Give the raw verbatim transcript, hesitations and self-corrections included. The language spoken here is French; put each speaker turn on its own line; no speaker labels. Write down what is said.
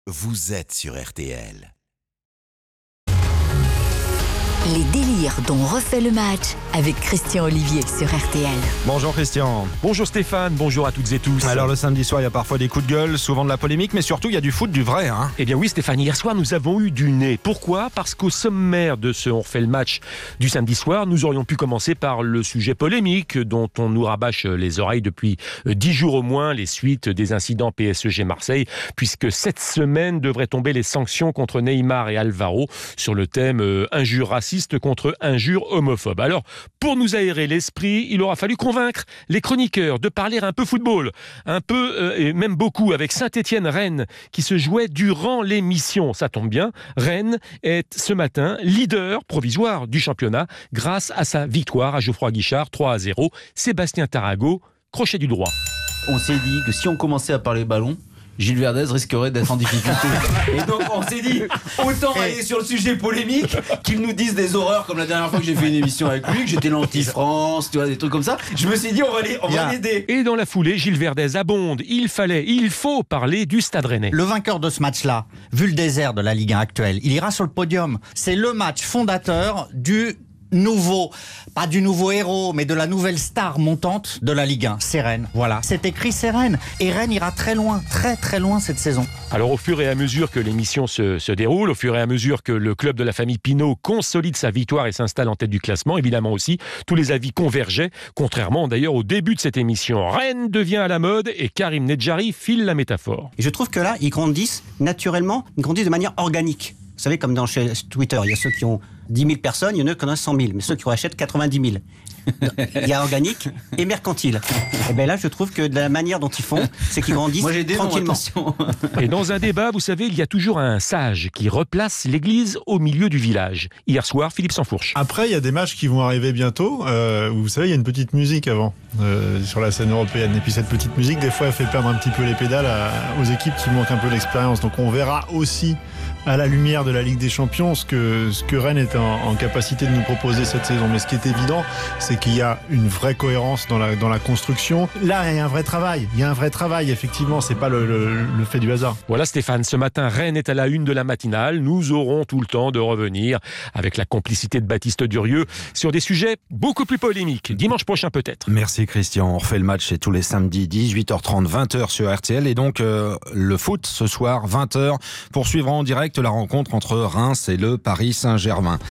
vous êtes sur R T L.
Les délires dont refait le match avec Christian Olivier sur R T L.
Bonjour Christian.
Bonjour Stéphane, bonjour à toutes et tous.
Alors le samedi soir, il y a parfois des coups de gueule, souvent de la polémique, mais surtout il y a du foot, du vrai. Hein.
Eh bien oui Stéphane, hier soir nous avons eu du nez. Pourquoi ? Parce qu'au sommaire de ce On refait le match du samedi soir, nous aurions pu commencer par le sujet polémique dont on nous rabâche les oreilles depuis dix jours au moins, les suites des incidents P S G Marseille, puisque cette semaine devraient tomber les sanctions contre Neymar et Alvaro sur le thème euh, injure raciste contre injure homophobe. Alors, pour nous aérer l'esprit, il aura fallu convaincre les chroniqueurs de parler un peu football, un peu euh, et même beaucoup avec Saint-Étienne-Rennes qui se jouait durant l'émission. Ça tombe bien, Rennes est ce matin leader provisoire du championnat grâce à sa victoire à Geoffroy Guichard trois à zéro. Sébastien Tarago, crochet du droit.
On s'est dit que si on commençait à parler ballon, Gilles Verdez risquerait d'être en difficulté. Et donc on s'est dit, autant aller sur le sujet polémique qu'il nous dise des horreurs comme la dernière fois que j'ai fait une émission avec lui, que j'étais l'anti-France, tu vois, des trucs comme ça. Je me suis dit, on va les, on va l'aider.
Et dans la foulée, Gilles Verdez abonde. Il fallait, il faut parler du Stade Rennais.
Le vainqueur de ce match-là, vu le désert de la Ligue un actuelle, il ira sur le podium. C'est le match fondateur du nouveau, pas du nouveau héros, mais de la nouvelle star montante de la Ligue un, c'est Rennes. Voilà, c'est écrit, c'est Rennes. Et Rennes ira très loin, très très loin cette saison.
Alors au fur et à mesure que l'émission se, se déroule, au fur et à mesure que le club de la famille Pinault consolide sa victoire et s'installe en tête du classement, évidemment aussi, tous les avis convergeaient, contrairement d'ailleurs au début de cette émission. Rennes devient à la mode et Karim Nedjari file la métaphore.
Et je trouve que là, ils grandissent naturellement, ils grandissent de manière organique. Vous savez, comme dans chez Twitter, il y a ceux qui ont dix mille personnes, il y en a qui en ont cent mille, mais ceux qui en achètent quatre-vingt-dix mille. Il y a organique et mercantile. Et bien là, je trouve que de la manière dont ils font, c'est qu'ils grandissent
Moi, j'ai des
tranquillement.
noms,
et dans un débat, vous savez, il y a toujours un sage qui replace l'église au milieu du village. Hier soir, Philippe Sansfourche.
Après, il y a des matchs qui vont arriver bientôt. Euh, vous savez, il y a une petite musique avant euh, sur la scène européenne. Et puis cette petite musique, des fois, elle fait perdre un petit peu les pédales à, aux équipes qui manquent un peu d'expérience. Donc on verra aussi à la lumière de la Ligue des Champions ce que, ce que Rennes est en, en capacité de nous proposer cette saison. Mais ce qui est évident, c'est qu'il y a une vraie cohérence dans la, dans la construction. Là, il y a un vrai travail. Il y a un vrai travail, effectivement. C'est pas le, le, le fait du hasard.
Voilà Stéphane, ce matin, Rennes est à la une de la matinale. Nous aurons tout le temps de revenir avec la complicité de Baptiste Durieux sur des sujets beaucoup plus polémiques. Dimanche prochain peut-être.
Merci Christian. On refait le match, c'est tous les samedis, dix-huit heures trente, vingt heures sur R T L. Et donc euh, le foot ce soir, vingt heures, pour suivre en direct la rencontre entre Reims et le Paris Saint-Germain.